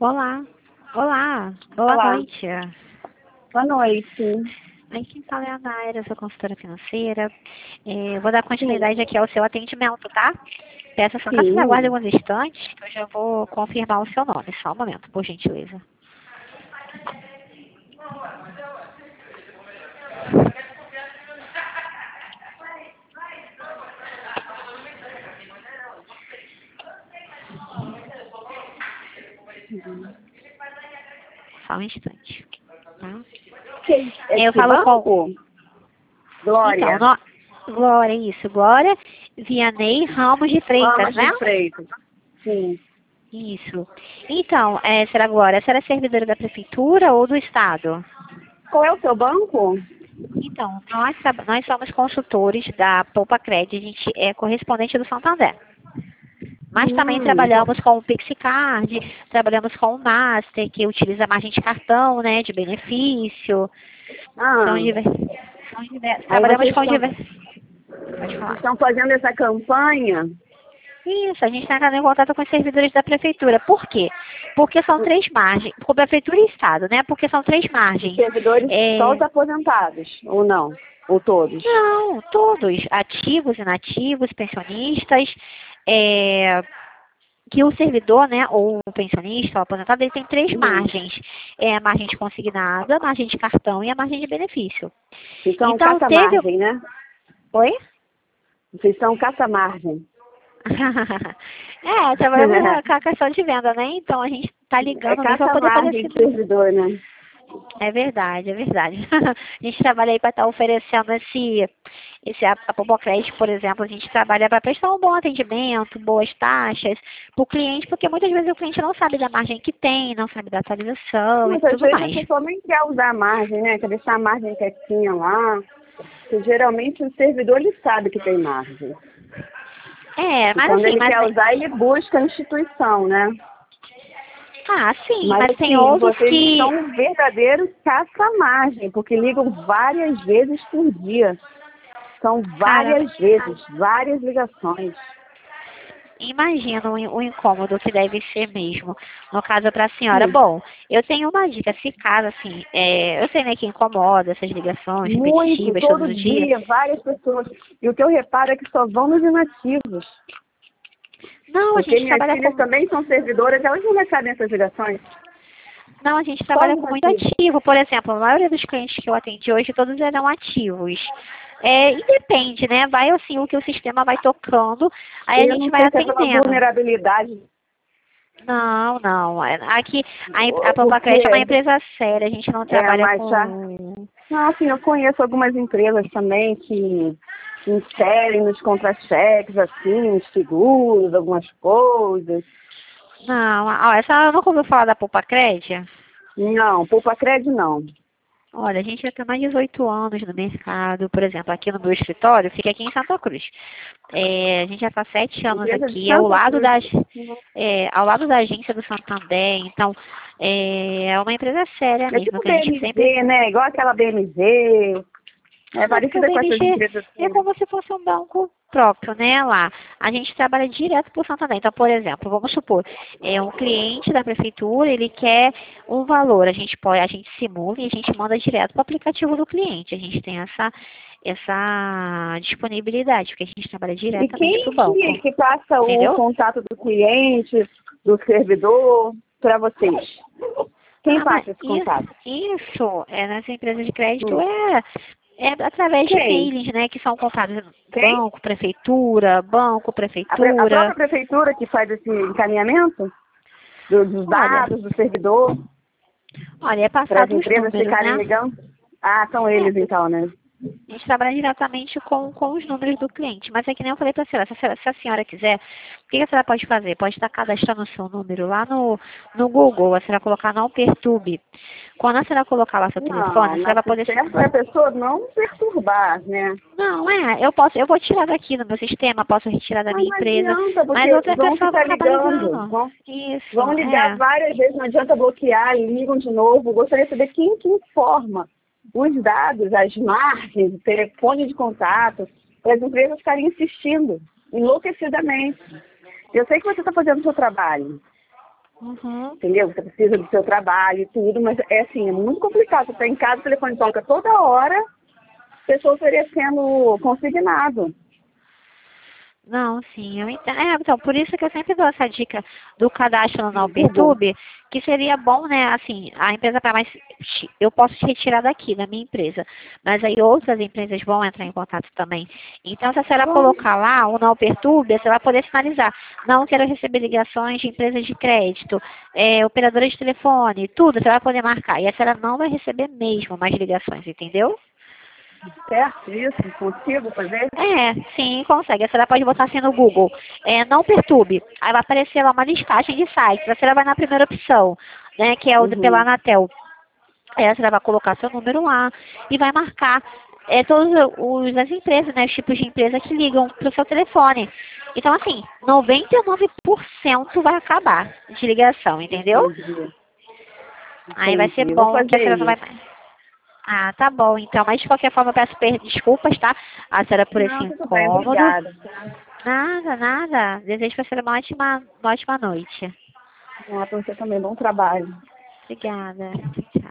Olá, olá, boa Olá, noite. boa noite. Aqui quem fala é a Naira, eu sou consultora financeira. Vou dar Sim, continuidade aqui ao seu atendimento, tá? Peço só que você aguarde sim. alguns instantes, que eu já vou confirmar o seu nome. Só um momento, por gentileza. Só um instante, tá? É Eu que falo com... banco? Então, Glória. Glória, isso. Glória Vianney Ramos de Freitas, Ramos né? de Freitas. Sim. Isso. Então, será Glória, a senhora é servidora da prefeitura ou do estado? Qual é o seu banco? Então, nós somos consultores da Poupa Cred, a gente é correspondente do Santander. Mas também Hum. trabalhamos com o Pixicard, trabalhamos com o Master, que utiliza a margem de cartão, né, de benefício. Ah, São diversos. aí Trabalhamos vocês com diversos. Pode falar. estão fazendo essa campanha? Isso, a gente está entrando em contato com os servidores da prefeitura. Por quê? Porque são três margens. Com prefeitura e estado, né? Porque são três Os margens. servidores, só os aposentados, ou não? Ou todos? Não, todos, ativos, inativos, pensionistas, que o servidor, né, ou o pensionista, ou aposentado, ele tem três Uhum. margens. É a margem de consignada, a margem de cartão e a margem de benefício. Então, Então, teve... caça-margem, né? Oi? Vocês são caça-margem. Trabalhamos com a questão de venda, né? Então, a gente está É ligando mesmo para poder fazer caça-margem esse... de servidor, né? É verdade, é verdade. A gente trabalha aí para estar oferecendo a Popocred, por exemplo, a gente trabalha para prestar um bom atendimento, boas taxas para o cliente, porque muitas vezes o cliente não sabe da margem que tem, não sabe da atualização e Mas às tudo vezes a mais. pessoa nem quer usar a margem, né? Quer deixar a margem quietinha lá. Porque geralmente o servidor ele sabe que tem margem. E Mas quando assim, ele quer usar, ele busca a instituição, né? sim, Mas mas tem assim, outros vocês que... são verdadeiros caça-margem, porque ligam várias vezes por dia. São Cara, várias vezes, várias ligações. imagina o incômodo que deve ser mesmo. No caso para a senhora. Sim. Bom, eu tenho uma dica. Se caso, assim, eu sei, né, que incomoda essas ligações Muito, repetitivas todos todo os dias. dia, várias pessoas. E o que eu reparo é que só vão nos inativos. Não, a Porque gente minhas trabalha filhas com... também são servidoras, elas não recebem essas ligações. Não, a gente Só trabalha os com muito inativos. ativo. Por exemplo, a maioria dos clientes que eu atendi hoje, todos eram ativos. E depende, né? Vai assim, o que o sistema vai tocando, aí a Eu gente não vai sei se é pela atendendo. vulnerabilidade, Não, não. Aqui, a porque Popacred é uma empresa séria, a gente não trabalha mas já. com... Não, assim, eu conheço algumas empresas também que inserem nos contra-cheques, assim, os seguros, algumas coisas. Não, essa eu nunca ouviu falar da Popacred? Não, Poupa Crédito não. Olha, a gente já tem mais de 18 anos no mercado, por exemplo, aqui no meu escritório, fica aqui em Santa Cruz. A gente já está 7 anos Empresa de aqui, Santa Cruz. ao lado da agência do Santander, então é uma empresa séria É mesmo, tipo que a gente sempre... BMG, né? Igual aquela BMG. É Não, porque o parecida com essas BMG empresas é assim. como se fosse um banco próprio, né, lá. A gente trabalha direto para o Santander. Então, por exemplo, vamos supor, um cliente da prefeitura, ele quer um valor, a gente simula e a gente manda direto para o aplicativo do cliente. A gente tem essa disponibilidade, porque a gente trabalha E diretamente quem para o banco. que passa o Entendeu? contato do cliente, do servidor, para vocês? Quem Mas passa esse contato? isso nas empresas de crédito Hum. é através de Quem? e-mails, né, que são contados Quem? banco, A própria prefeitura. prefeitura que faz esse encaminhamento dos Olha, dados do servidor é para as passado os empresas números, ficarem né? ligando? Ah, são É, eles então, né? a gente trabalha diretamente com os números do cliente. Mas é que nem eu falei para a senhora, se a senhora quiser, o que a senhora pode fazer? Pode estar cadastrando o seu número lá no Google, a senhora colocar não perturbe. Quando a senhora colocar lá seu telefone, a Não, senhora vai mas o poder... certo é a pessoa não perturbar, né? Não, eu vou tirar daqui no meu sistema, posso retirar da Mas minha não empresa, adianta, mas porque outra vão pessoa vai ficar acabar ligando. ligando. Isso, Vão ligar várias vezes, não adianta bloquear, ligam de novo. Gostaria de saber quem que informa os dados, as margens, o telefone de contato, para as empresas ficarem insistindo enlouquecidamente. Eu sei que você está fazendo o seu trabalho, Uhum. entendeu? Você precisa do seu trabalho e tudo, mas é assim, é muito complicado. Você está em casa, o telefone toca toda hora, pessoa oferecendo consignado. Não, sim, eu entendo. Então, por isso que eu sempre dou essa dica do cadastro no Google. Naupertube, que seria bom, né, assim, a empresa para mais, eu posso te retirar daqui, da minha empresa, mas aí outras empresas vão entrar em contato também. Então, se a senhora colocar lá o Naupertube, você vai poder sinalizar, não quero receber ligações de empresas de crédito, operadoras de telefone, tudo, você vai poder marcar. E a senhora não vai receber mesmo mais ligações, entendeu? Certo isso? Consigo fazer? Sim, consegue. A senhora pode botar assim no Google. Não perturbe. Aí vai aparecer lá uma listagem de sites. A senhora vai na primeira opção, né? Que é o pela Uhum. Anatel. Aí a senhora vai colocar seu número lá e vai marcar todas as empresas, né? Os tipos de empresa que ligam para o seu telefone. Então, assim, 99% vai acabar de ligação, entendeu? Entendi. Aí vai ser Entendi. Eu vou bom que a fazer senhora não vai. isso. Ah, tá bom, então. Mas de qualquer forma, eu peço desculpas, tá? A senhora por esse Não, tudo bem, incômodo. obrigada. Tá? Nada, nada. Desejo para você uma ótima noite. Para você também, bom trabalho. Obrigada.